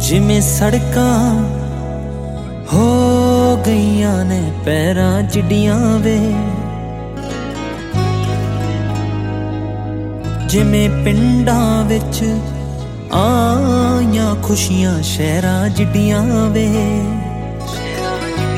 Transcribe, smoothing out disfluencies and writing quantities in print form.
ਜਿਵੇਂ ਸੜਕਾਂ ਹੋ ਗਈਆਂ ਨੇ ਪੈਰਾਂ ਜਿੱਡੀਆਂ ਵੇ, ਜਿਵੇਂ ਪਿੰਡਾਂ ਵਿੱਚ ਆਈਆਂ ਖੁਸ਼ੀਆਂ ਸ਼ਹਿਰਾਂ ਜਿੱਡੀਆਂ ਵੇ।